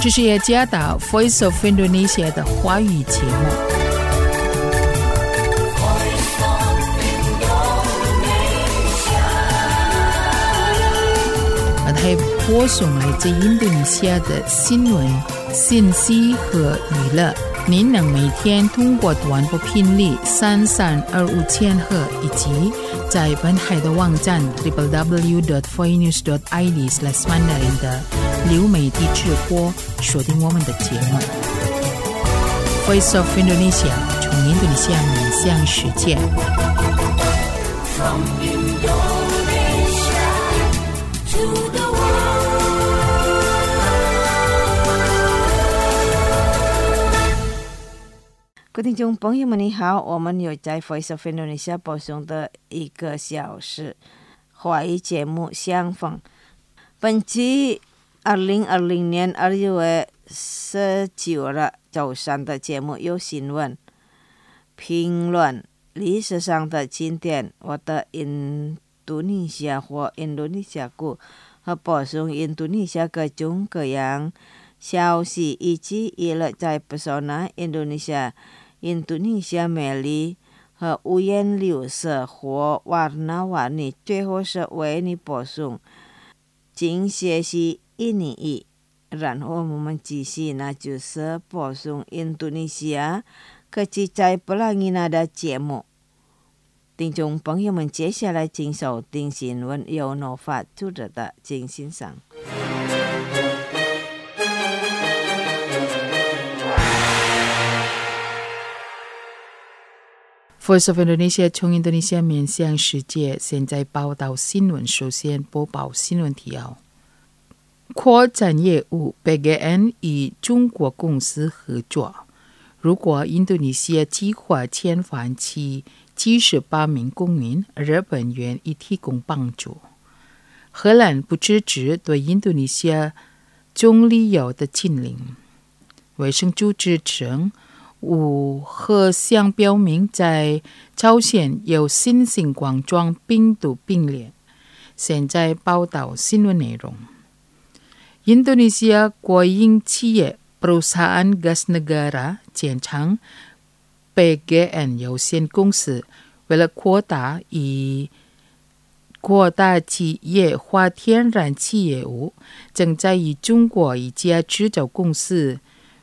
这是雅加达 Voice of Indonesia 的华语节目。还播送来自印度尼西亚的新闻、信息和娱乐。您能每天通过短波频率3325千赫以及在本海的网站 www.voinews.id/mandarin 的流媒体直播锁定我们的节目。Voice of Indonesia 从印度尼西亚面向世界。From Indonesia to the 各位听众朋友们，你好，我们有在 Voice of Indonesia 播送的1个小时华语节目相逢。本期2020年2月19日早上的节目有新闻、评论、历史上的经典，我的印度尼西亚或印度尼西亚故和播送印度尼西亚各种各样消息以及娱乐在 Pesona Indonesia美丽和五颜六色或warna-warni，最后是为你播送精学习印尼语。然后我们继续那就是播送印度尼西亚科技在布拉吉纳的节目。听众朋友们，接下来请收听新闻由Nova主持的，请欣赏。 Voice of Indonesia 从印度尼西亚面向世界，现在报道新闻。首先播报新闻提要：扩展业务 ，PGN 与中国公司合作。如果印度尼西亚计划遣返其78名公民，日本愿意提供帮助。荷兰不支持对印度尼西亚棕榈油的禁令。卫生组织称武汉项表明在朝鲜有新型冠状病毒病例。现在报道新闻内容。印度尼西亚国营企业 Perusahaan Gas Negara 简称 PGN 有限公司，为了扩大企业化天然气业务，正在与中国一家制造公司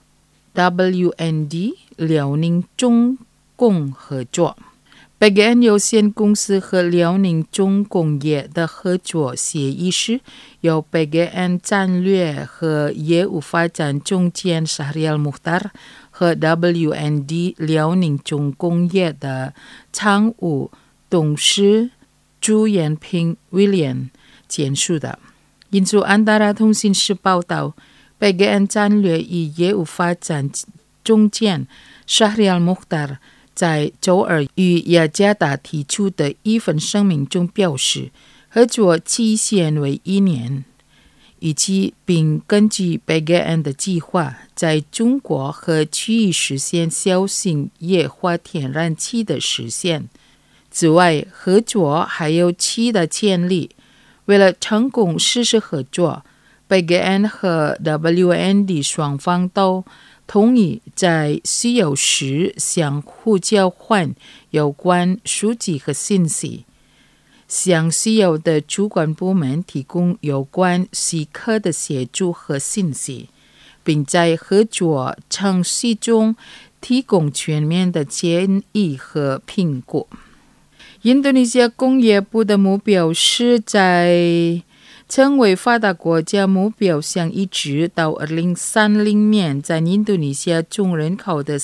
WND 辽宁重工合作。PGN 有限公司和辽宁重工业的合作协议是由 PGN 战略和业务发展总监 Syahrial Mukhtar 和 WND 辽宁重工业的常务董事朱延平 William 签署的。印度安达拉通信社报道，PGN 战略与业务发展总监 Syahrial Mukhtar 在周二与雅加达提出的一份声明中表示，合作期限为1年，以及并根据 PGN 的计划，在中国和区域实现小型液化天然气的实现。此外，合作还有其他潜力。为了成功实施合作， PGN 和 WND 双方都同意在需要时相互交换有关数据和信息，向需要的主管部门提供有关许可的协助和信息，并在合作程序中提供全面的建议和评估。印度尼西亚工业部的目标是在成为发达国家目标上一直到2030年，在印度尼西亚总人口的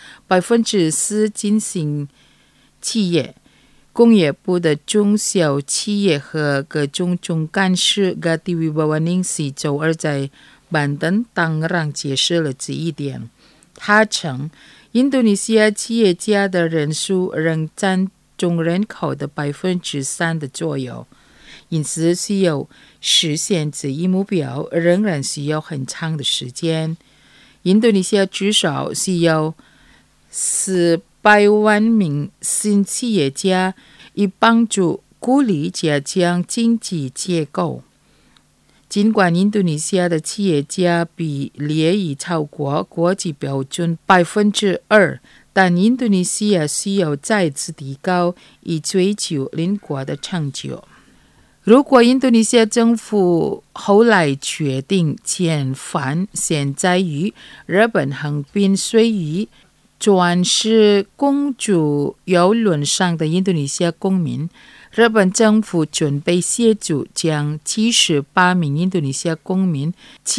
4% 进行企业。工业部的中小企业和各种总干事 Gati Wibawaningsi 周二在板凳当然解释了这一点。他称，印度尼西亚企业家的人数仍占总人口的3% 的左右，因此需要实现这一目标仍然需要很长的时间。印度尼西亚至少需要400万名新企业家，以帮助鼓励加强经济结构。 尽管印度尼西亚的企业家比列已超过国际标准2%，但印度尼西亚需要再次提高，以追求邻国的成就。如果印度尼西亚政府后来决定遣返现在于日本横滨水域转世公主邮轮上的印度尼西亚公民，日本政府准备协助将78名印度尼西亚公民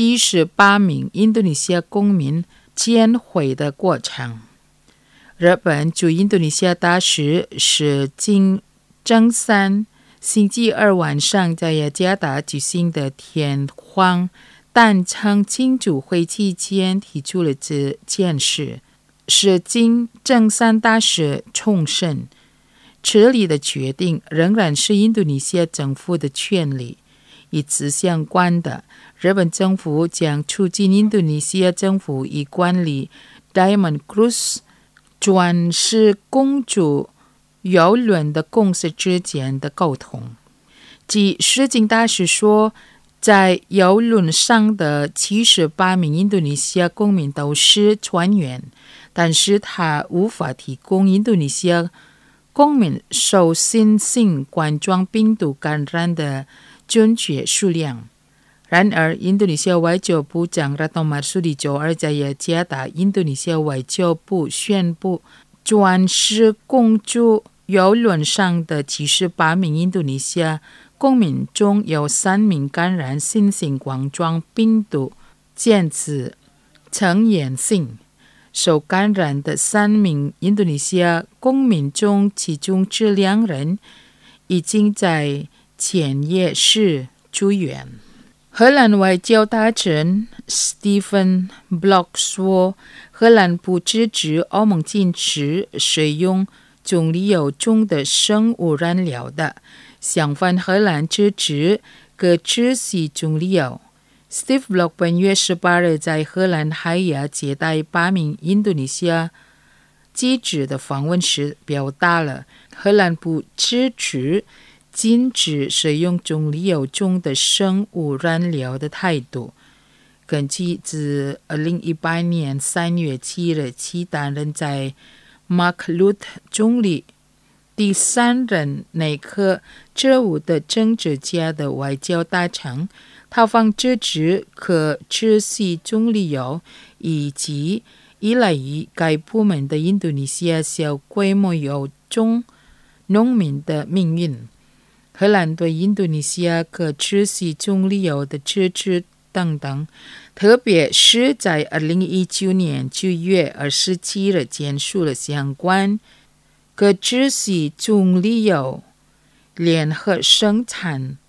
遣回的过程。日本驻印度尼西亚大使是金正三星期二晚上在雅加达举行的天皇诞辰庆祝会期间提出了这件事。是金正三大使重申，这里的决定仍然是印度尼西亚政府的权利。与此相关的，日本政府将促进印度尼西亚政府与管理 Diamond Cruise 转世公主邮轮的公司之间的沟通。即石井大使说，在邮轮上的78名印度尼西亚公民都是船员，但是他无法提供印度尼西亚公民受新型冠状病毒感染的准确数量。然而，印度尼西亚外交部长Retno Marsudi周二在雅加达印度尼西亚外交部宣布，转世公主邮轮上的78名印度尼西亚公民中有3名感染新型冠状病毒检测呈阳性。受感染的3名印度尼西亚公民中，其中这2人已经在前夜市住院。荷兰外交大臣 Stephen Blok 说，荷兰不支持欧盟禁止使用棕榈油中的生物燃料的，相反，荷兰支持可持续棕榈油。Steve Blok 本月18日在荷兰海牙接待8名印度尼西亚记者的访问时，表达了荷兰不支持禁止使用棕榈油中的生物燃料的态度。根据自2018年3月7日起担任在马克鲁特总理第3任内阁职务的政治家的外交大臣，他方支持可持续棕榈油以及依赖于该部门的印度尼西亚小规模油种农民的命运。荷兰对印度尼西亚可持续棕榈油的支持等等，特别是在2019年9月27日结束了相关可持续棕榈油联合生产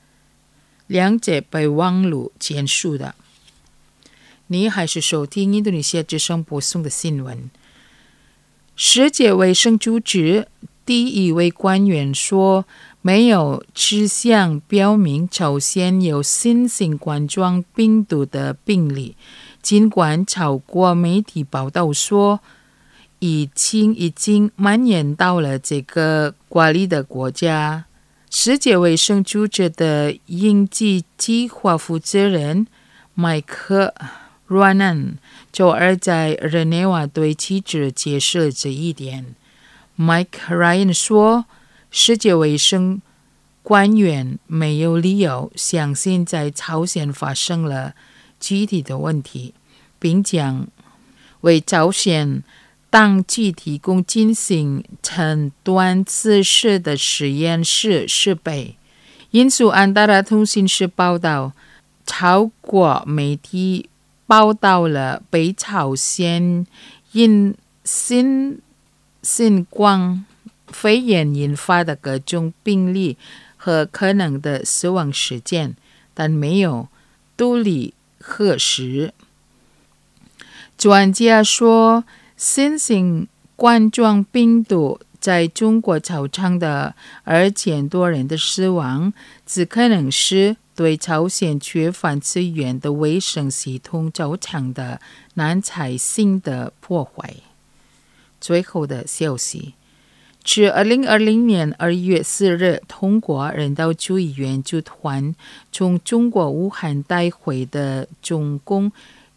2者备忘录结束的。你还是收听印度尼西亚之声播送的新闻。世界卫生组织第一位官员说，没有迹象表明朝鲜有新型冠状病毒的病例，尽管超过媒体报道说疫情已经蔓延到了这个国里的国家。世界卫生组织的应急计划负责人麦克罗南周二在日内瓦对记者解释了这一点。Mike Ryan 说，世界卫生官员没有理由相信在朝鲜发生了具体的问题，并将为朝鲜当局提供进行诊断此事的实验室设备。印度安达拉通讯社报道，超过媒体报道了北朝鲜因新冠肺炎引发的各种病例和可能的死亡事件，但没有独立核实。专家说，新型冠状病毒在中国造成的2000多人的死亡，只可能是对朝鲜缺乏资源的卫生系统造成的难采性的破坏。最后的消息， 至2020年2月4日通过人道主义援助团从中国武汉带回的总共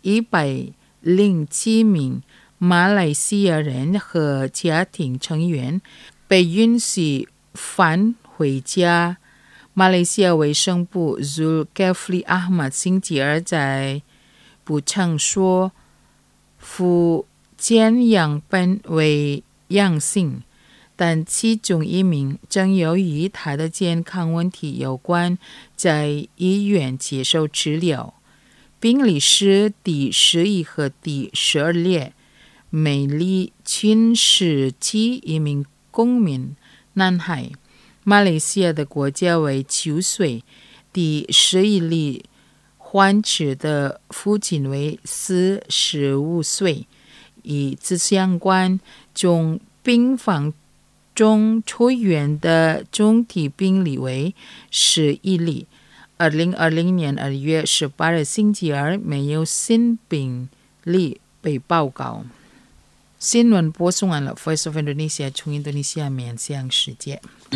107名马来西亚人和家庭成员被允许返回家。马来西亚卫生部 Zulkifli Ahmad 星期二在补充说，福建样本为阳性，但其中一名正由于他的健康问题有关，在医院接受治疗。病例是第11和第12列，美丽群世纪一名公民男孩。马来西亚的国家为9岁，第11例患者的父亲为45岁。与此相关，从病房中出院的总体病例为11例。2020年2月18日星期二没有新病例被报告。新闻播送完了 Voice of Indonesia 从印度尼西亚面向世界。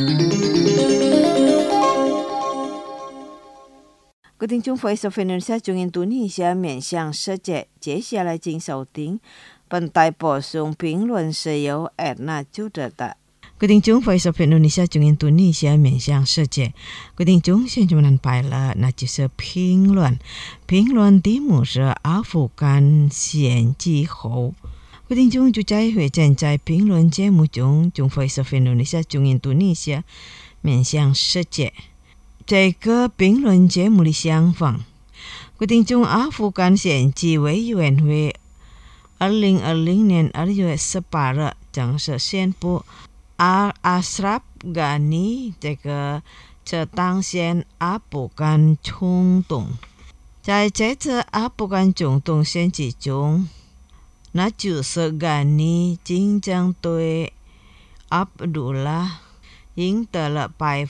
各位听众 Voice of Indonesia 从印度尼西亚面向世界，接下来请收听本台播送评论是由 Edna 主持的。各位听众 Voice of Indonesia 从印度尼西亚面向世界，各位听众现在们拜了，那就是评论。评论题目是阿富汗选举后。各位听众就在会在评论节目中，从 Voice of Indonesia 从印度尼西亚面向世界。这个评论节目的想法，各位听众，阿富汗选举委员会2020年2月18日正式宣布Ashraf Ghani 这个当选阿富汗总统。在这次阿富汗总统选举中，那就是Ghani竞争对Abdullah赢得了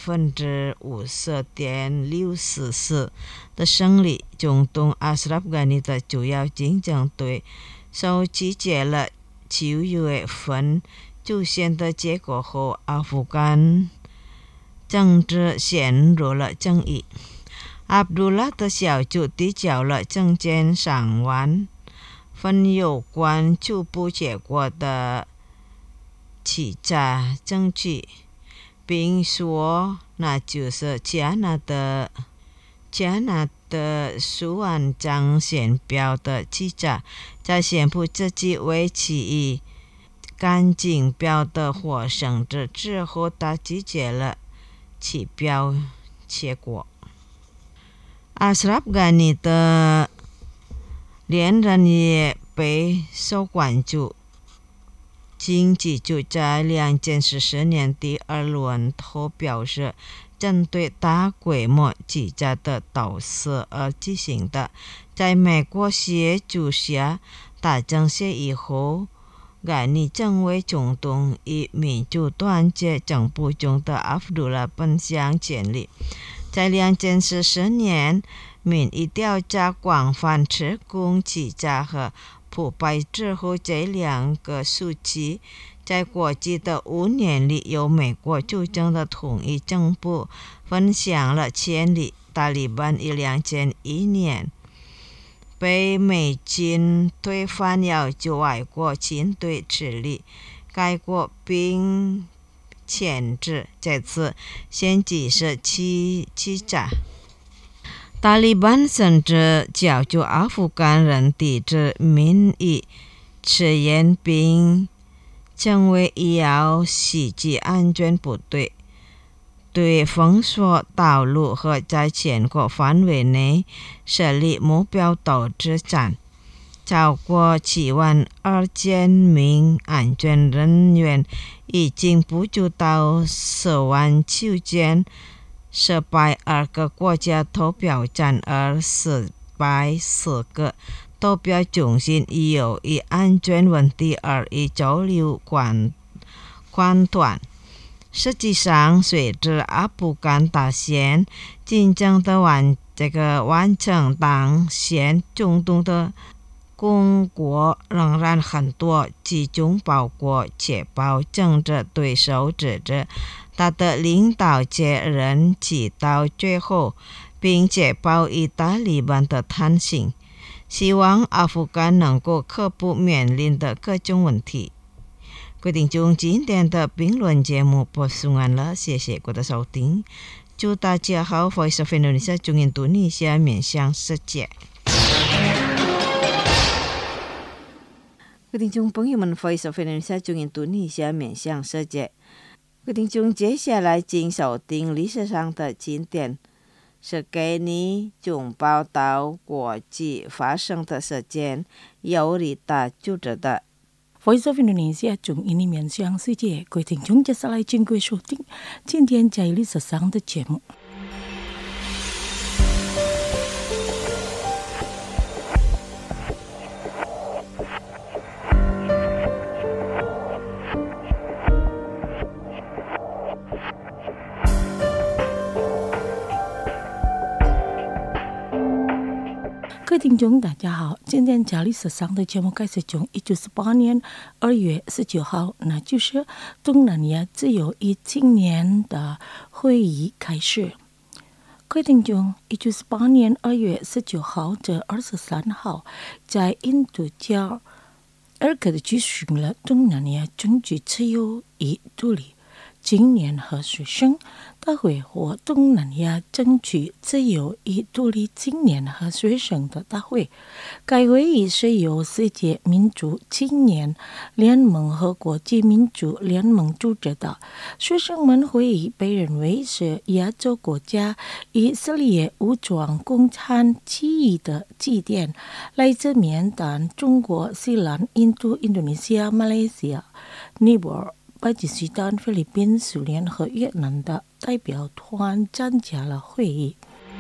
50.64%的胜利。总统Ashraf Ghani的主要竞争对手集结了9月份就选的结果后，阿富汗政治陷入了争议。Abdullah 的小组递交了政见上完份有关初步结果的欺诈证据，并说那就是加拿大苏安张选票的欺诈，在宣布自己为其以干净票的获胜者之后，他拒绝了其票结果。Ashraf Ghani 的连任也备受关注。经济就在2014年第2轮投票时，针对大规模欺诈的导致而进行的。在美国协助下达成协议后，Ghani成为总统，以民主团结政府中的阿卜杜拉奔向建立。在2014年民意调查广泛指控欺诈和腐败之后，这两个数据在过去的5年里由美国主政的统一政府分享了权力。塔利班于2001年被美军推翻，要求外国军队治理该国并牵制这次选举是欺诈。塔利班甚至要求阿富汗人抵制民意迟延，并成为医疗袭击安全部队，对封锁道路和在全国范围内设立目标导致站。超过72000名安全人员已经补助到10万9千402个国家投票站，404个投票中心已由于安全问题而已交流关断。实际上，随着阿富汗大选竞争的完成当选总统的中国仍然很多集中包括确保政治对手指责他的领导者人直到最后，并确保意大利版的弹性，希望阿富汗能够克服面临的各种问题。各位听众，今天的评论节目播送完了，谢谢各位的收听，祝大家好 Voice of Indonesia 中印度尼西亚面向世界。各位听众朋友们 Voice of Indonesia 中印度尼西亚面向世界。各位听众，接下来请收听历史上的经典，是给你总报道国际发生的事件，由李大主持的。 Voice of Indonesia 中印尼面向世界，各位听众，接下来请各位收听今天在历史上的节目。各位听众，大家好！今天在历史上的节目开始从1948年2月19号，那就是东南亚自由裔青年的会议开始。各位听众，1948年2月19号至23号，在印度加尔各答举行了东南亚政治自由与独立青年和学生大会和东南亚争取自由与独立青年和学生的大会。该会议是由世界民主青年联盟和国际民主联盟组织的。学生们会议被认为是亚洲国家以色列武装共产起义的起点，来自缅甸、中国、西兰、印度、印度尼西亚、马来西亚、尼泊尔、巴基斯坦、菲律宾、苏联和越南的代表团参加了会议。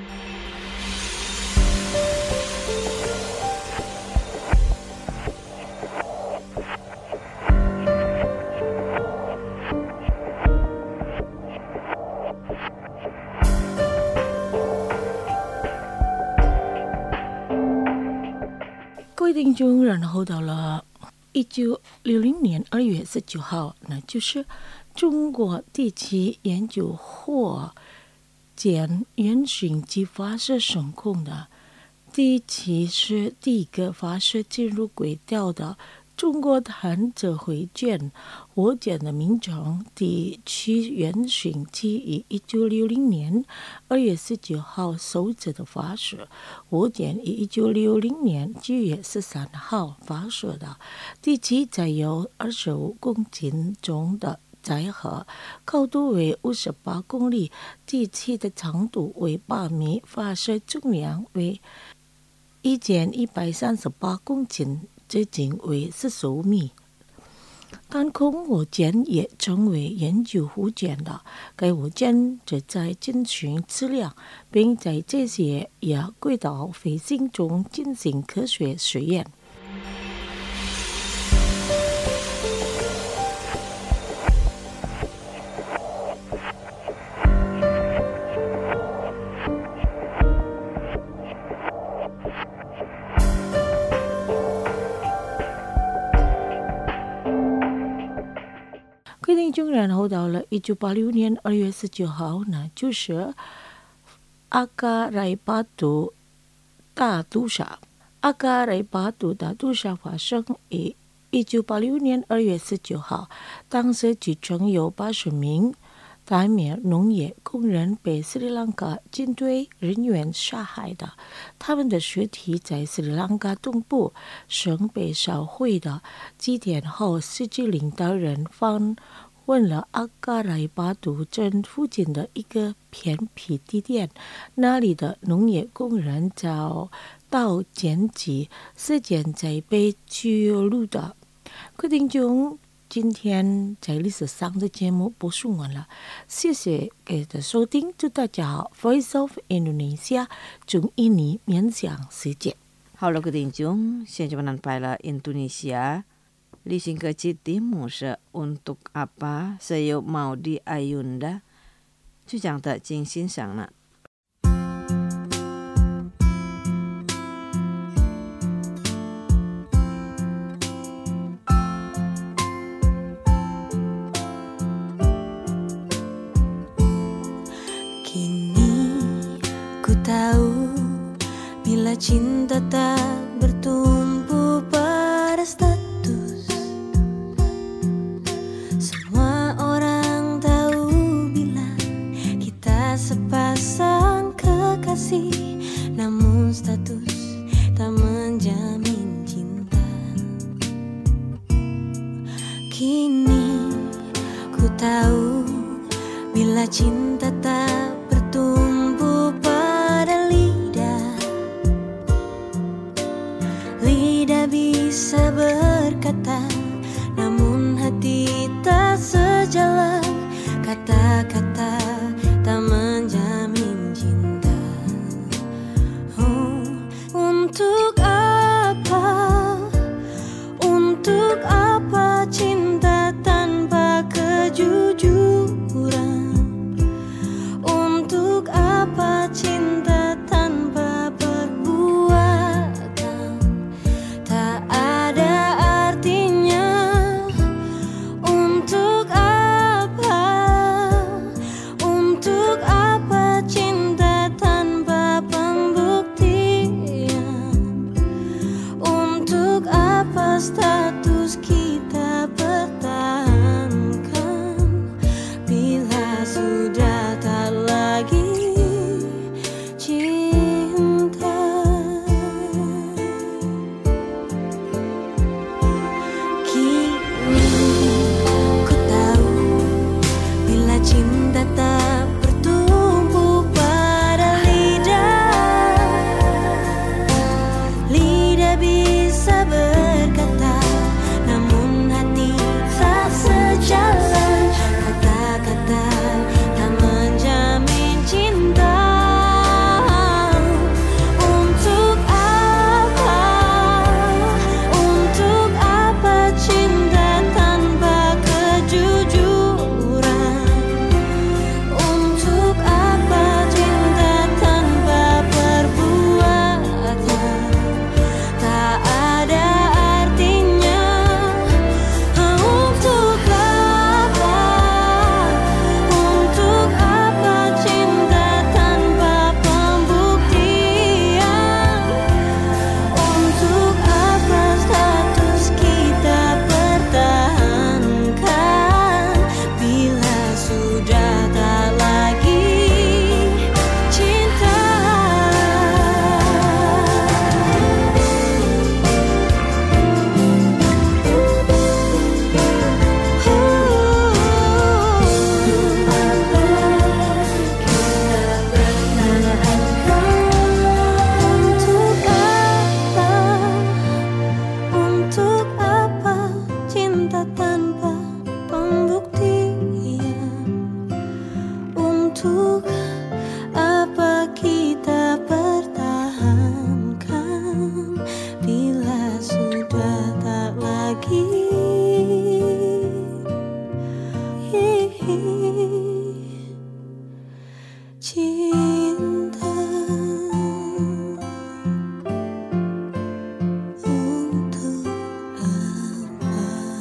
各位听众，然后到了1960年2月19号，那就是中国地区研究火箭原型机发射成功的。第七是第一个发射进入轨道的中国探测火箭。火箭的名称第七原型机于1960年2月19号首次的发射。火箭于1960年9月13号发射的。第七载有25公斤重的载荷，高度为58公里，第七的长度为8米，发射重量为1138公斤，直径为45米。太空火箭也称为研究火箭的，该火箭旨在进行质量，并在这些亚轨道飞行中进行科学实验。然后到了1986年2月19号，那就是阿嘎莱巴杜大屠杀。阿嘎莱巴杜大屠杀发生于1986年2月19号，当时据称有80名大面农业工人被斯里兰卡军队人员杀害的，他们的尸体在斯里兰卡东部省被烧毁的。几天后，实际领导人问了阿嘎莱巴杜镇附近的一个偏僻地点，那里的农业工人遭到检举，事件才被记录的。各位听众，今天在历史上的节目播送完了，谢谢各位的收听，祝大家好 Voice of Indonesia 中印尼面向世界。 好了，各位听众，现在我们来了印度尼西亚。旅行ke Timur是 untuk apa saya mau di Ayunda， 就这样的请欣赏了。 tahu bila cinta tak bertumpu pada status. Semua orang tahu bila kita sepasang kekasih, namun status tak menjamin cinta. Kini ku tahu bila cinta tak bertumpu pada lidah. Lidah bisa berkata, namun hati tak sejalan. Kata-kata tak menjamin cinta. Untuk apa cinta tanpa kejujuran? Untuk apa cinta tanpa perbuatan? Tak ada artinya. Untuk apa cinta tanpa pembuktian? Untuk apa status kita pertahankan bila sudah tak lagi cinta? Kini ku tahu bila cinta tak bertumpu pada lidah. Lidah bisa berkata, namun hati tak sejalan. Kata-kata tak menjamin cinta. Untuk apa cinta tanpa kejujuran? Untuk apa cinta tanpa perbuatan? Tak ada artinya. Untuk apa cinta tanpa pembuktian? Untuk apa status kita pertahankan bila sudah tak lagi cinta? Untuk apa cinta tanpa pembuktian? Untuk apa kita pertahankan bila sudah tak lagi cinta? Untuk apa?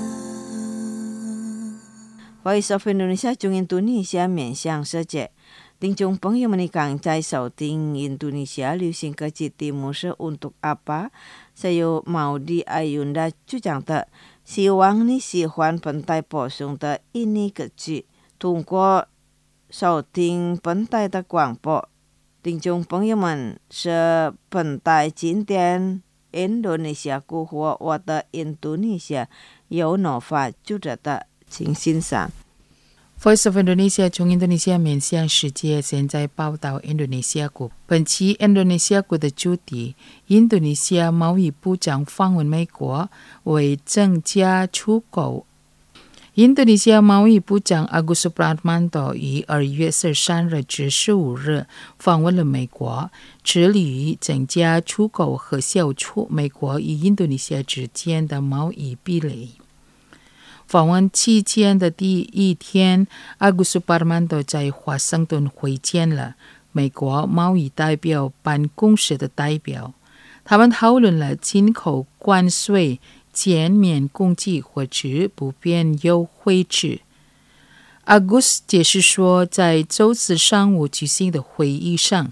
Voice of Indonesia 中印度尼西亚面向世界，听众朋友们，你刚才收听印度尼西亚流行歌曲题目是 Untuk Apa? Saya Maudi Ayunda 就讲的，希望你喜欢本台播送的印尼歌曲。通过收听本台的广播，听众朋友们是本台经典 Indonesia 故或我的印度尼西亚由Nova 就着的，请欣赏。 Voice of Indonesia 从印度尼西亚面向世界，现在报道印度尼西亚国。本期印度尼西亚国的主题，印度尼西亚贸易部长访问美国，为增加出口。印度尼西亚贸易部长 Agus Supratmanto 于2月13日至15日访问了美国，致力于增加出口和消除美国与印度尼西亚之间的贸易壁垒。访问期间的第一天， Agus Supratmanto 在华盛顿会见了美国贸易代表办公室的代表，他们讨论了进口关税减免攻击或者不变优惠制。Agus 解释说，在周四上午举行的会议上，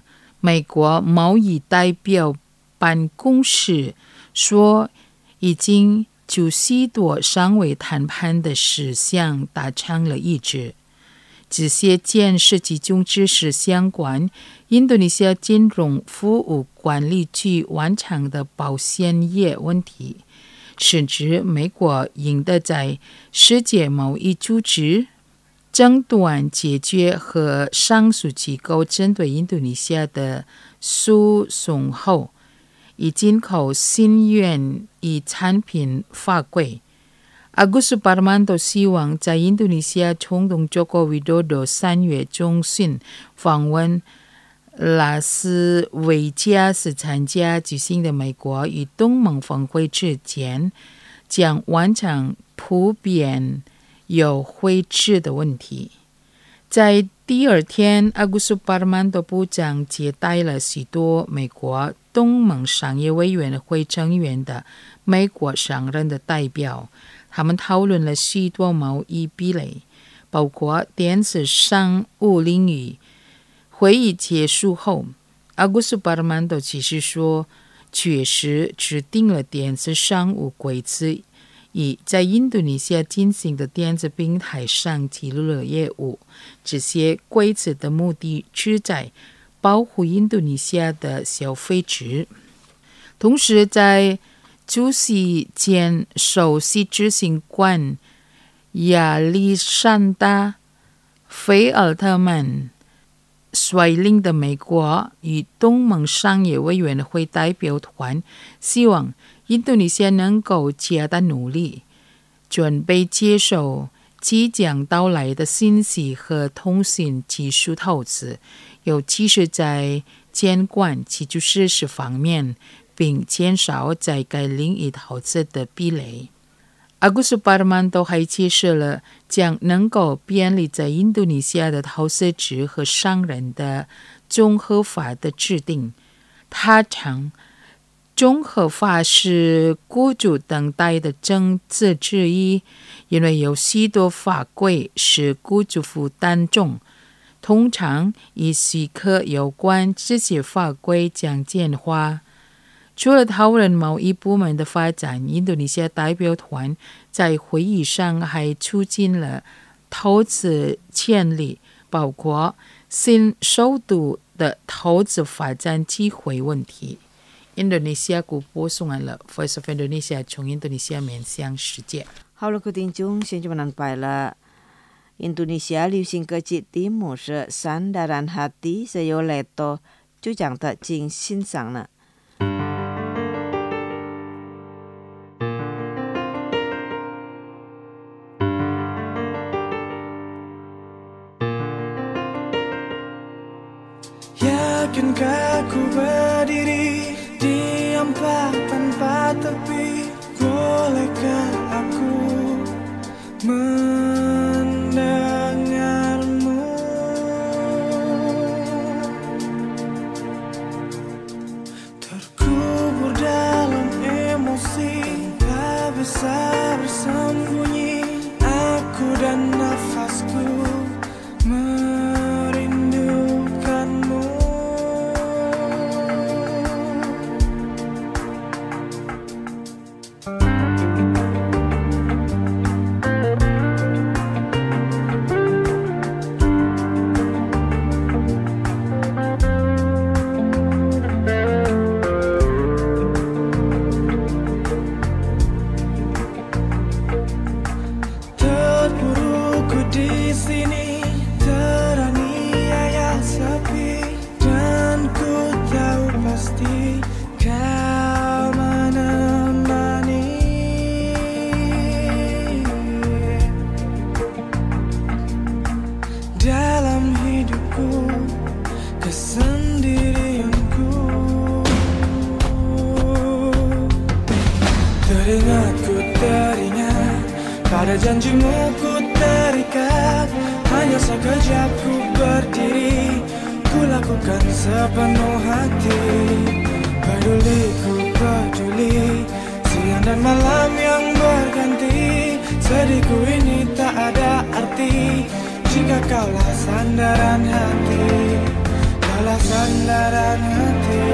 美国贸易代表办公室说，已经就许多尚未谈判的事项达成了一致。这些件事集中只是相关印度尼西亚金融服务管理局完成的保险业问题，甚至美国应得在世界贸易组织争端解决和上诉机构针对印度尼西亚的诉讼后，以进口新原油产品法规。Agus Suparmanto 希望在印度尼西亚总统Joko Widodo 3月中旬访问拉斯维加斯参加举行的美国与东盟峰会之前，将完成普遍有会制的问题。在第二天 Agus Suparmanto 部长接待了许多美国东盟商业委员会成员的美国商人的代表，他们讨论了许多贸易壁垒，包括电子商务领域。会议结束后 Agus Suparmanto 其实说，确实制定了电子商务规则，以在印度尼西亚进行的电子平台上记录了业务。这些规则的目的旨在保护印度尼西亚的消费者。同时，在主席兼首席执行官亚历山大·菲尔特曼率领的美国与东盟商业委员会代表团希望印度尼西亚能够加大努力，准备接受即将到来的信息和通讯技术投资，尤其是在监管基础设施方面，并减少在该领域投资的壁垒。Agus Suparmanto 还介绍了将能够便利在印度尼西亚的投资者和商人的综合法的制定。他称，综合法是雇主等待的政策之一，因为有许多法规是雇主负担重，通常以许可有关这些法规将简化。除了讨论贸易部门的发展，印度尼西亚代表团在会议上还促进了投资潜力，包括新首都的投资发展机会问题。印度尼西亚国播送完了 Voice of Indonesia 从印度尼西亚面向世界。 好了，各位听众，现在我们拜了。印度尼西亚流行歌曲题目是《Sandaran Hati Saya Leto》，就讲的进欣赏了。 Yakinkah ku berdiri di empat tanpa tepi? Bolehkah aku mendengarmu? Terkubur dalam emosi, tak bisa bersembunyi. Aku dan nafasku pada janjimu ku terikat, hanya sekejap ku berdiri, ku lakukan sepenuh hati. Peduli ku peduli, siang dan malam yang berganti. Sedihku ini tak ada arti jika kaulah sandaran hati. kaulah sandaran hati.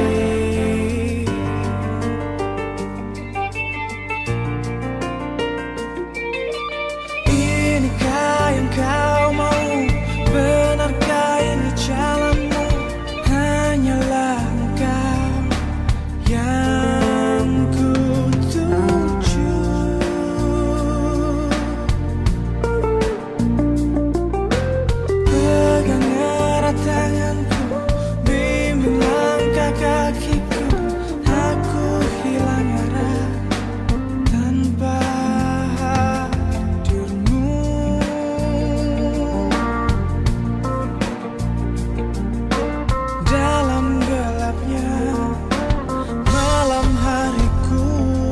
Inikah yang kau mau? Benarkah ini jalanmu? Hanyalah engkau yang ku tuju. Pegang erat tanganku, bimbing langkah kakiku. Aku hilang arah tanpa hadirmu. Dalam gelapnya malam hariku,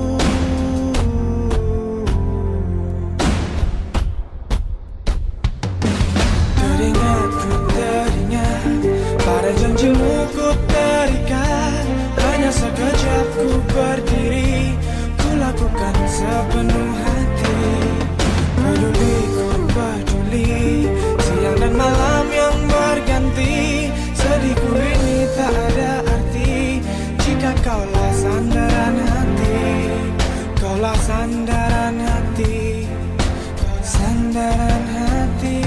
teringatku teringat pada janjimu ku terikat. Hanya sekejap ku berdiri, ku lakukan sepenuh hati. Peduli ku peduli, siang dan malam yang berganti. Sedihku ini tak ada arti jika kaulah sandaran hati. Kaulah sandaran hati, sandaran hati.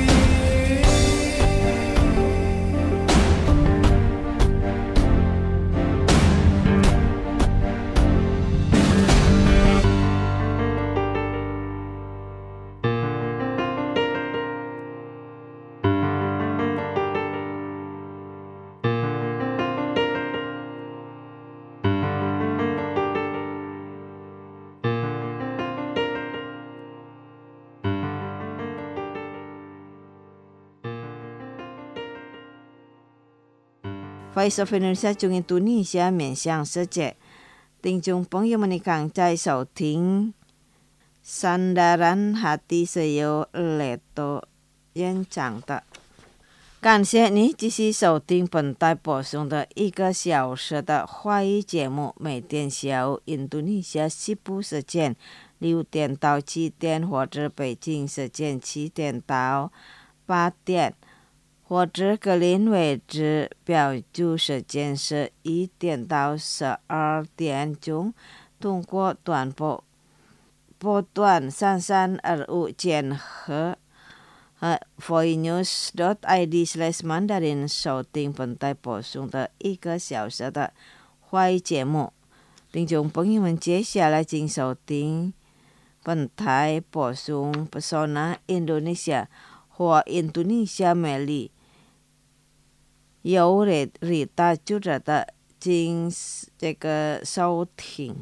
Voice of Indonesia 中印度尼西亚面向世界，听众朋友们，你刚在收听《Sandaran Hati》是由Leto演唱的。感谢你继续收听本台播送的1个小时的华语节目，每天下午印度尼西亚西部时间6点到7点，或者北京时间7点到8点。或者格林威治标注时间是1点到12点钟，通过短波波段3325千赫和 voinews.id/mandarin 收听本台播送的1个小时的华语节目。听众朋友们，接下来请收听本台播送 Pesona Indonesia 或 Indonesia 美丽。由Rita 主持的，请这个收听。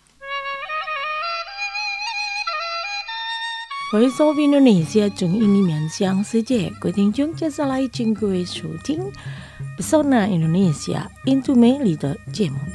Voice of Indonesia 中印尼面向世界，各位听众，接下来请各位收听 Pesona Indonesia 印度美丽的节目。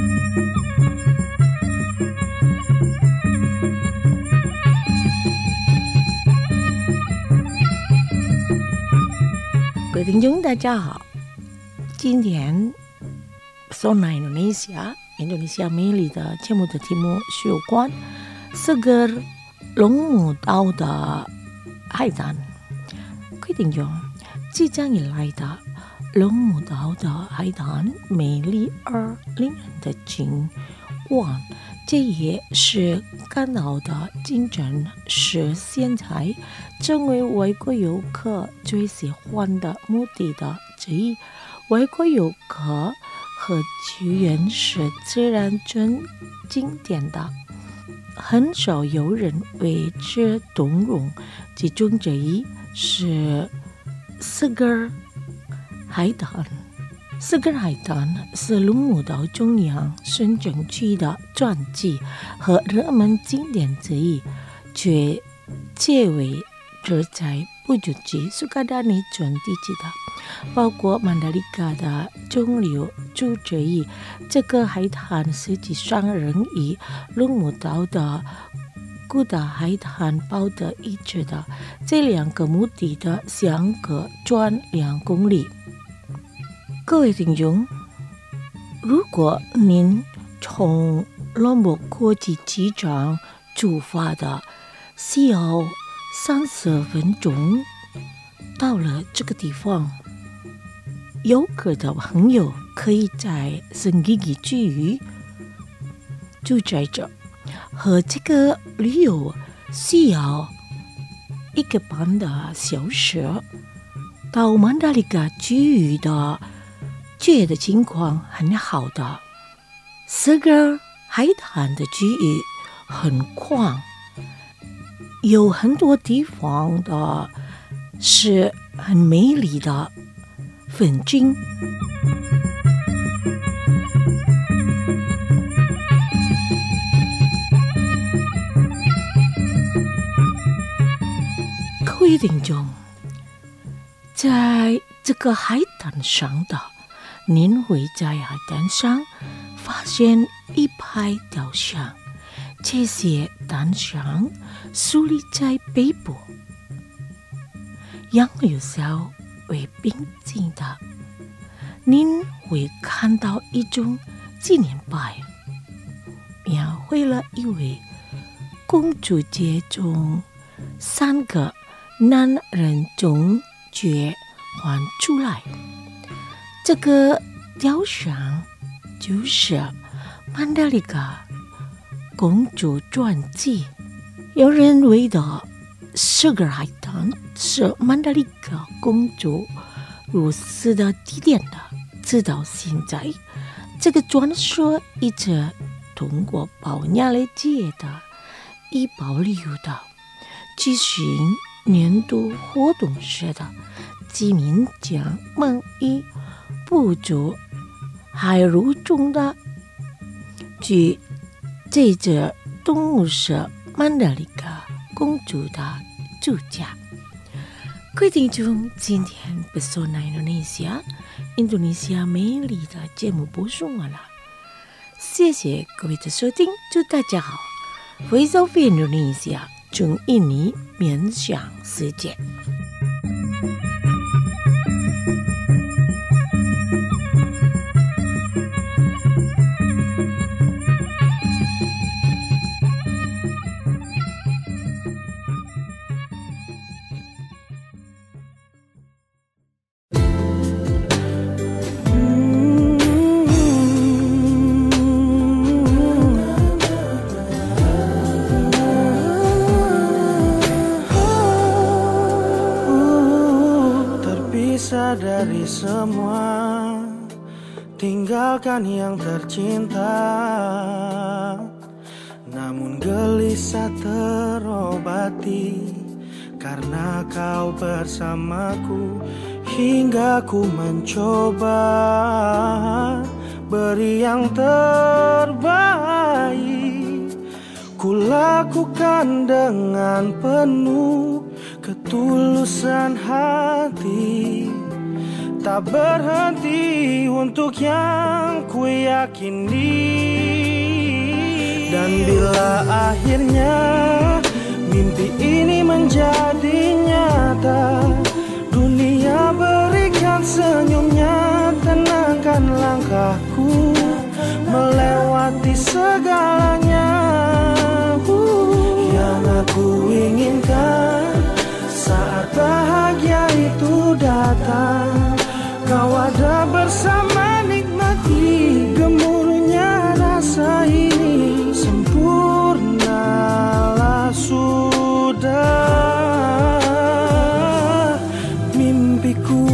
各位听众，大家好。今天 Pesona Indonesia 印度尼西亚美丽的节目的题目是有关Seger龙母岛的海滩。各位听众，即将以来的龙母岛的海滩美丽而令人的景观，这也是港岛的竞争，是现在成为外国游客最喜欢的目的地之一。外国游客和居民是自然中景点的，很少有人为之动容。其中之一是Seger海滩。Seger海滩是龙母岛中央深圳区的传记和热门景点之一，却皆为只在不足之苏格达尼村地区的，包括曼达里卡的中流柱之一。这个海滩实际上仍以龙母岛的古岛海滩保得一致的，这两个目的地相隔转2公里。各位听众，如果您从罗姆国际机场出发的，需要30分钟到了这个地方。 游客的朋友可以在圣吉吉之余住在这，和这个旅游需要1个半的小时。到曼达里卡之余的觉的情况很好的，这个海滩的区域很宽，有很多地方的是很美丽的风景。各位听众，在这个海滩上的，您会在海滩上发现一排雕像，这些雕像竖立在背部，两右手为并进的。您会看到一种纪念牌，描绘了一位公主节中3个男人中角还出来。这个雕像就是曼达里卡公主传记。有人认为的这个海滩是曼达里卡公主入死的地点的，直到现在，这个传说一直通过保亚雷节的以保留的举行年度活动时的居民将们以捕捉海陆中的据这只动物是曼达里卡公主的住家。各位听众，今天不说那印度尼西亚美丽的节目播送完了，谢谢各位的收听，祝大家好。Voice of Indonesia 从印尼面向世界。 Dari semua, tinggalkan yang tercinta. Namun gelisah terobati, karena kau bersamaku. Hingga ku mencoba beri yang terbaik. Ku lakukan dengan penuh ketulusan hati, tak berhenti untuk yang ku yakini. Dan bila akhirnya mimpi ini menjadi nyata, dunia berikan senyumnya, tenangkan langkahku melewati segalanya. Yang aku inginkan saat bahagia itu datang, kau ada bersama, nikmati gemuruhnya rasa ini. Sempurnalah sudah mimpiku.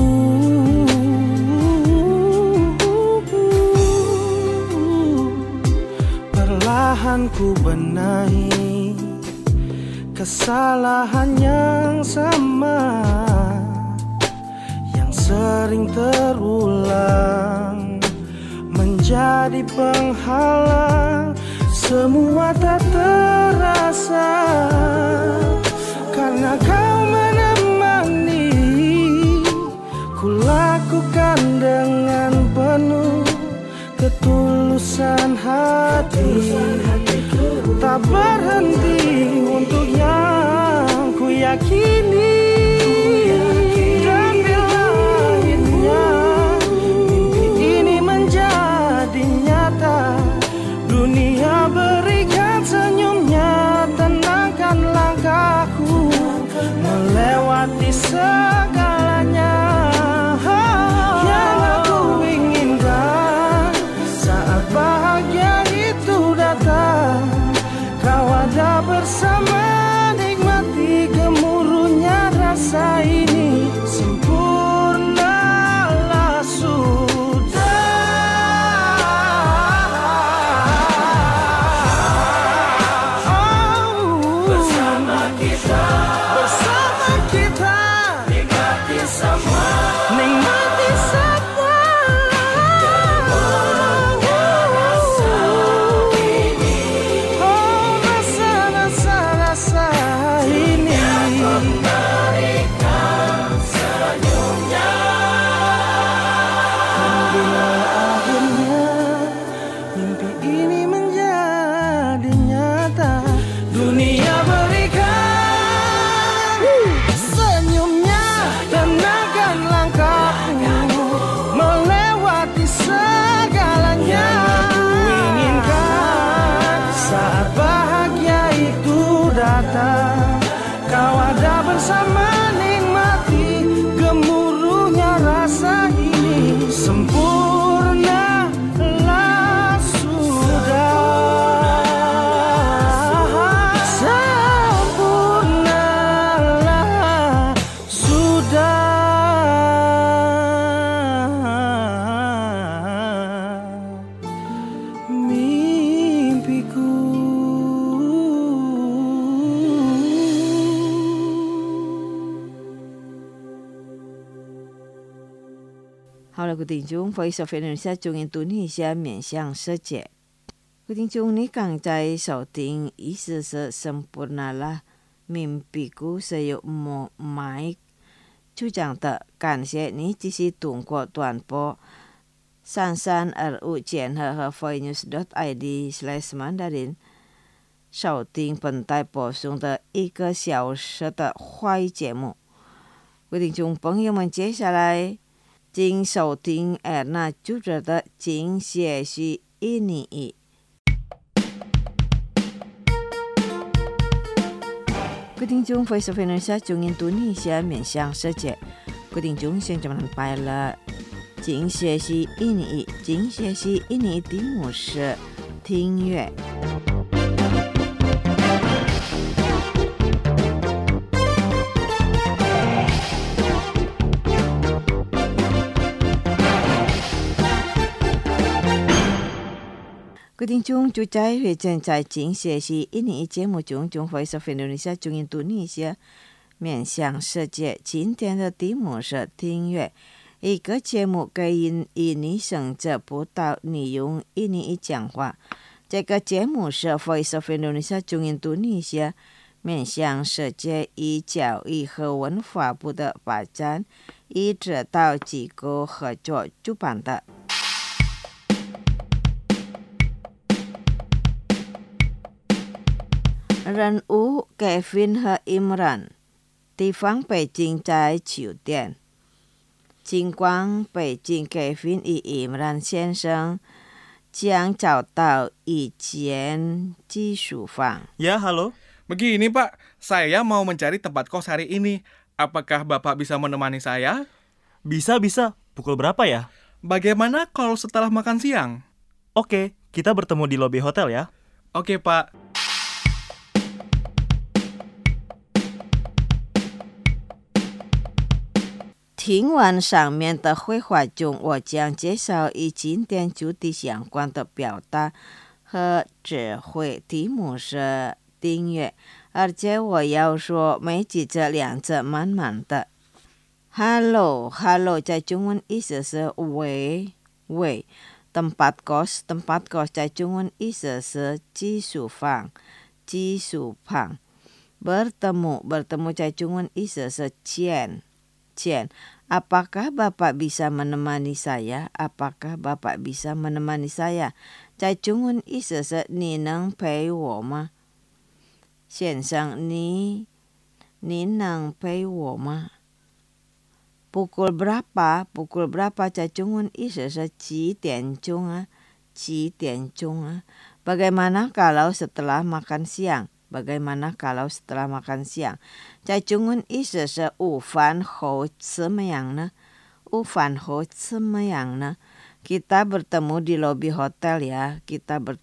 Perlahan ku benahi kesalahan yang sama, yang sering terulang, menjadi penghalang. Semua tak terasa, karena kau menemani. Ku lakukan dengan penuh ketulusan hati, tak berhenti untuk yang ku yakini. Dan bila akhirnya mimpi ini menjadi nyata, dunia berikan senyumnya, tenangkan langkahku melewati segalanya. Yang rasa ini sempurnalah sudah. Bersama kita nikmati semua. Kau ada bersama, nikmati gemuruhnya rasa ini sempurnalah sudah. Sempurnalah sudah. Mimpiku. 好了，各位听众 ，Voice of Indonesia 中印度尼西亚面向世界。各位听众，你刚才收听意思是 sempurnalah mimpiku seyuk Mike 就讲的，感谢你继续通过短波33RU 键和 voinews.id/Mandarin 收听本台播送的1个小时的华语节目。各位听众朋友们，接下来请收听 Erna 主持的请学习印尼语。各位听众 Voice of Indonesia 中印度尼西亚面向世界。各位听众，现在我们拜了，请学习印尼语，请学习印尼语题目是听乐。各位听众，就在会正在进学习印尼语节目中，Voice of Indonesia 中印度尼西亚面向世界。今天的题目是听乐，一个节目给印尼生者不到你用印尼语讲话。这个节目是 Voice of Indonesia 中印度尼西亚面向世界以教育和文化部的发展与指导机构合作主办的。人物 Kevin 和 Imran 地方北京在酒店。尽管北京 Kevin 与 Imran 先生将找到一间寄宿房。 Ya, halo. Begini Pak, saya mau mencari tempat kos hari ini. Apakah Bapak bisa menemani saya? Bisa. Pukul berapa ya? Bagaimana kalau setelah makan siang? Oke, kita bertemu di lobi hotel ya. Oke Pak. 听完上面的绘画中，我将介绍与今天主题相关的表达和智慧，题目是订阅，而且我要说每几这两者满满的。Hello 在中文意思是喂， tempat kos 在中文意思是寄宿房。bertemu 在中文意思是见。Apakah Bapak bisa menemani saya? 在中文意思是你能陪我吗？先生，你能陪我吗？ Pukul berapa 在中文意思是几点钟？ Bagaimana kalau setelah makan siang？ 在中文意思是午饭后怎么样呢？ Kita bertemu di lobi hotel ya.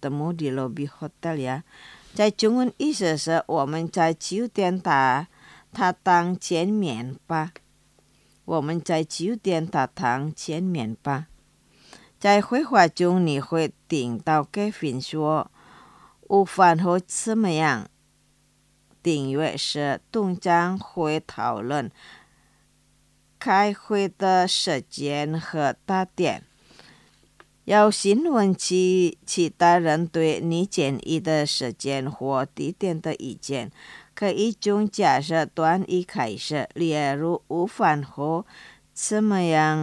在中文意思是我们在酒店他当见面吧。我们在9点他当见面吧。在绘画中你会听到 Kevin 说午饭后怎么样，订阅是通常会讨论开会的时间和地点。要询问其他人对你建议的时间或地点的意见，可以从假设段一开始，例如午饭后怎么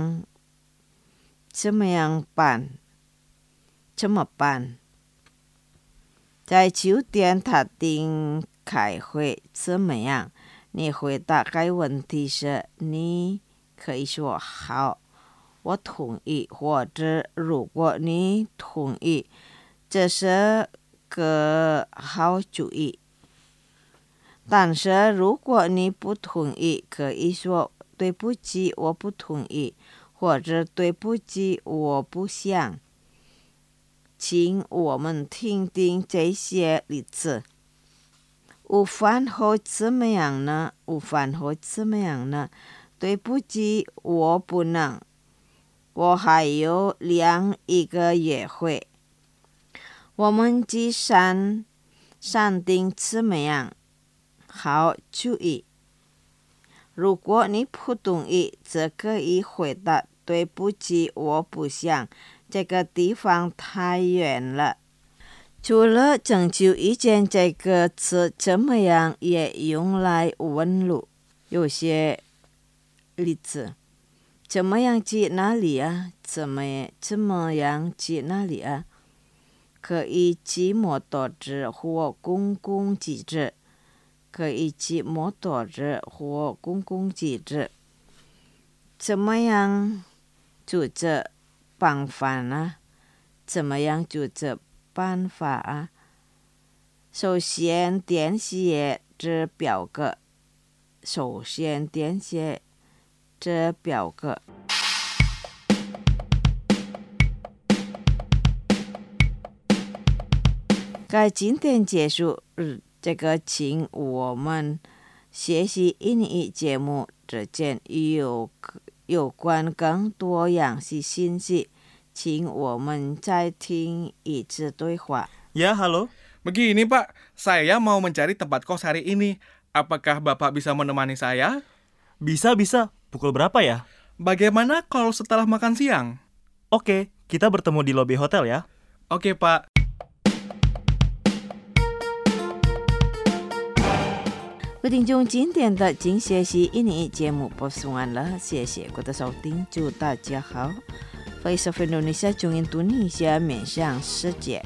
办？在9点他定开会怎么样？你回答该问题时，你可以说好，我同意，或者如果你同意，这是个好主意。但是如果你不同意，可以说对不起，我不同意，或者对不起，我不想。请我们听听这些例子。午饭后怎么样呢？对不起，我不能，我还有另一个约会。我们计算定怎么样？好主意。如果你不同意，则可以回答对不起，我不想，这个地方太远了。除了征求意见这个词，怎么样也用来问路。有些例子，怎么样去哪里啊？怎么样去哪里啊？可以骑摩托车或公共汽车。怎么样就这办法呢？首先填写这表格。该今天结束这个请我们学习英语节目之前有关更多样式信息，请我们再听一次对话。 Ya, halo. Begini Pak, saya mau mencari tempat kos hari ini. Apakah Bapak bisa menemani saya? Bisa. Pukul berapa ya? Bagaimana kalau setelah makan siang? Oke, kita bertemu di lobi hotel ya. Oke Pak. 各位听众，今天的精学习英语节目播送完了，谢谢各位的收听，祝大家好。Voice of Indonesia 中印度尼西亚面向世界。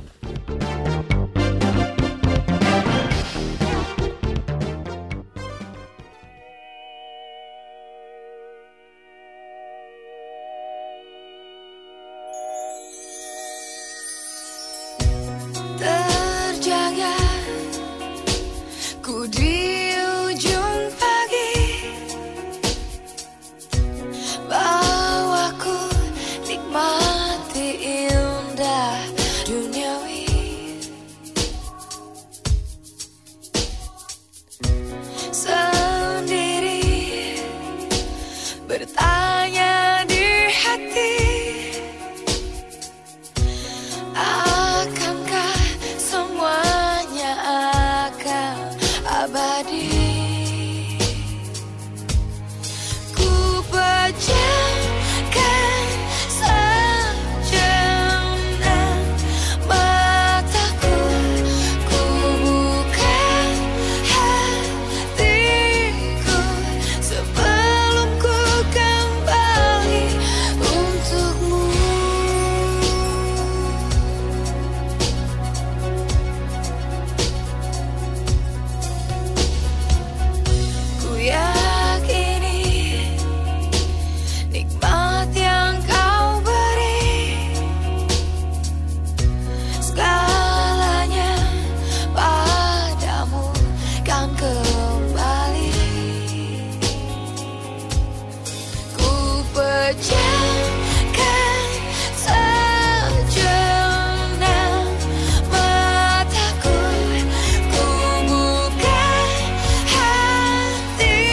Ku buka hati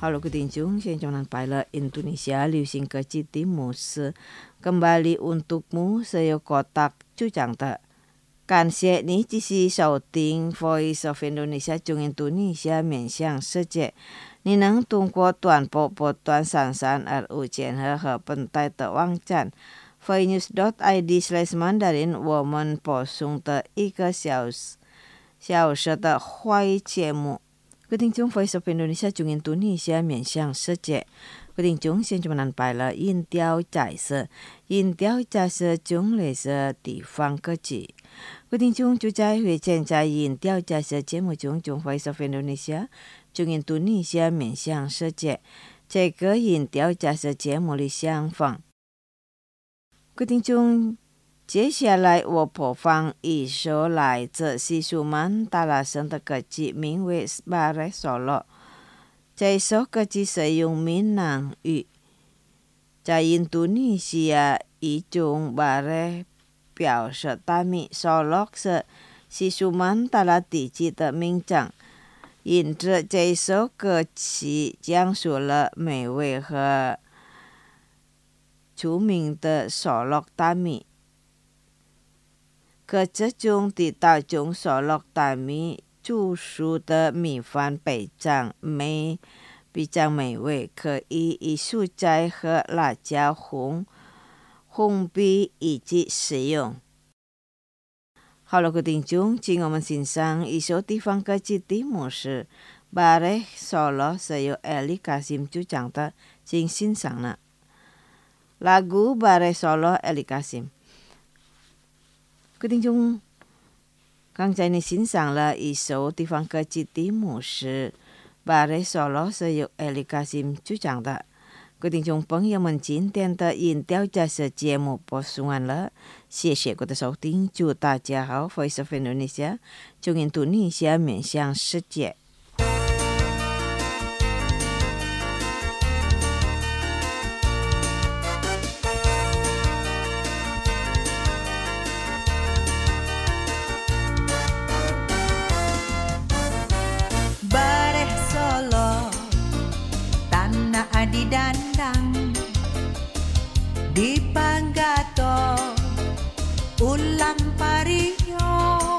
Halo ketinjung,现在来了 Indonesia 流行歌曲的模式 kembali untukmu saya kotak 就讲的感谢你继续收听 Voice of Indonesia 中印度尼西亚面向世界。你能通过短波波段3325千赫和本台的网站 voinews.id/mandarin 我们播送的一个小时的华语节目。各位听众 Voice of Indonesia 中印度尼西亚面向世界。各位听众现在来了音调解释，音调解释中类似地方歌曲。各位听众就在会前在音调解释节目中 Voice of Indonesia 中印度尼西亚面向世界这个音调解释节目里相逢。各位听众，接下来我播放一首来自西苏曼达拉省的歌曲，名为《Bareh Solo》。这首歌曲是用闽南语，在印度尼西亚一种 Bareh 表示大米 Solok 是西苏曼达拉地区的名称。因着这首歌曲讲述了美味和出名的 Solok 大米。歌词中提到中 Solok 大米煮熟的米饭非常美味，可以以蔬菜和辣椒烘焙一起食用。好了，各位听众，请我们欣赏一首地方歌曲的模式 Bareh Solo 是由 Eli Kasim 主唱的，请欣赏呢。lagu Bareh Solo Eli Kasim。各位听众，刚才你欣赏了一首地方歌曲的模式 Bareh Solo 是由 Eli Kasim 主唱的。各位听众朋友们，今天的音调解释节目播送完了，谢谢各位的收听，祝大家好 Voice of Indonesia 中印度尼西亚面向世界。 Didandang di Panggato ulam pario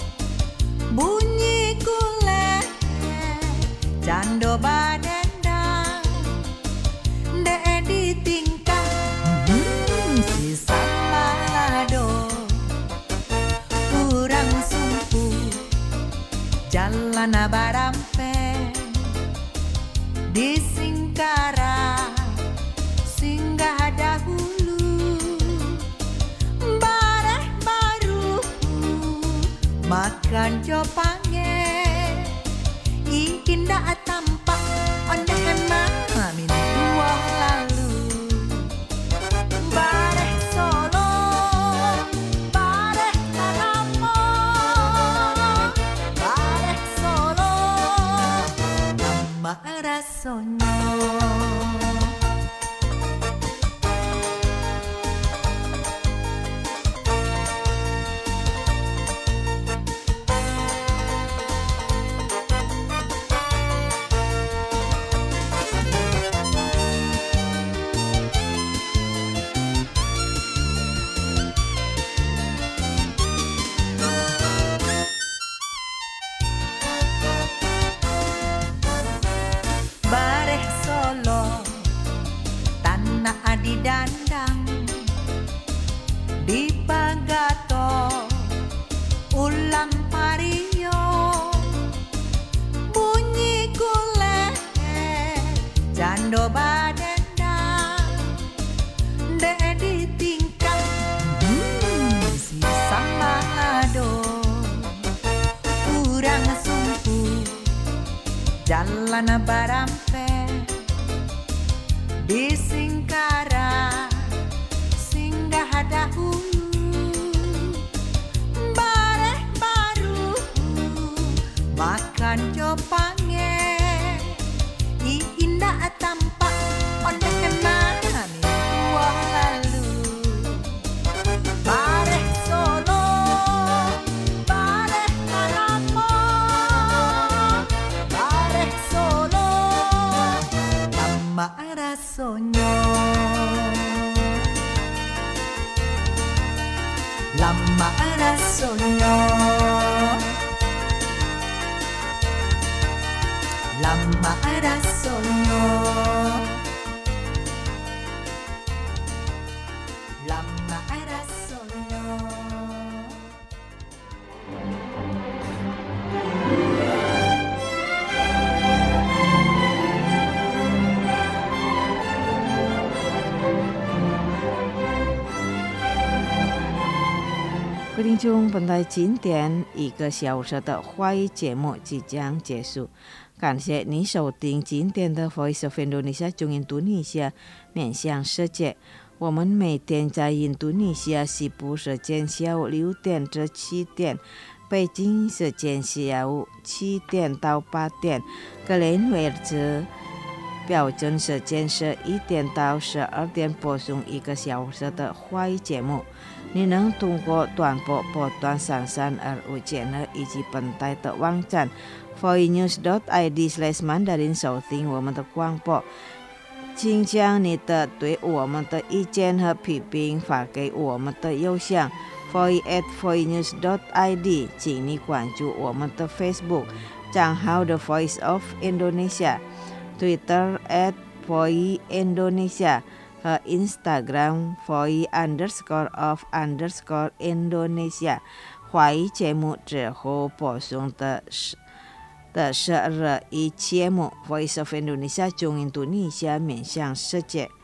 bunyi kule cando badendang de di tingkah si sambalado kurang sumpu jalan barampe di Singkara singgah dahulu Bareh baru makan copange indah tampak ondehan mamin buah lalu Bareh Solo Bareh Taramo Bareh Solo nama rasanya. Bareh Solo tanah didandang di Panggato ulam pario bunyi kule jando badendang de di tingkah si sambalado kurang sumpu jalan barampe di Singkara singgah dahulu Bareh baru makan copange indah tampak ondehan mamin buah lalu Bareh Solo Bareh Taramo Bareh Solo Lama ada sonyo Lama ada sonyo Lama ada sonyo 各位听众，本台经典1个小时的华语节目即将结束，感谢你收听经典的 Voice of Indonesia 中印度尼西亚面向世界。我们每天在印度尼西亚西部时间下午6点至7点，北京时间下午7点到8点，格林威治标准时间11点到12点播送1个小时的华语节目。你能通过短波波段3325节呢，以及本台的网站 voinews.id/mandarin 收听我们的广播。请将你的对我们的意见和批评发给我们的邮箱 voice@voinews.id， 请你关注我们的 Facebook 账号 The Voice of Indonesia， Twitter @voiceindonesia和 Instagram voice_of_Indonesia。 华语节目之后播送的12一节目 Voice of Indonesia 中印度尼西亚面向世界。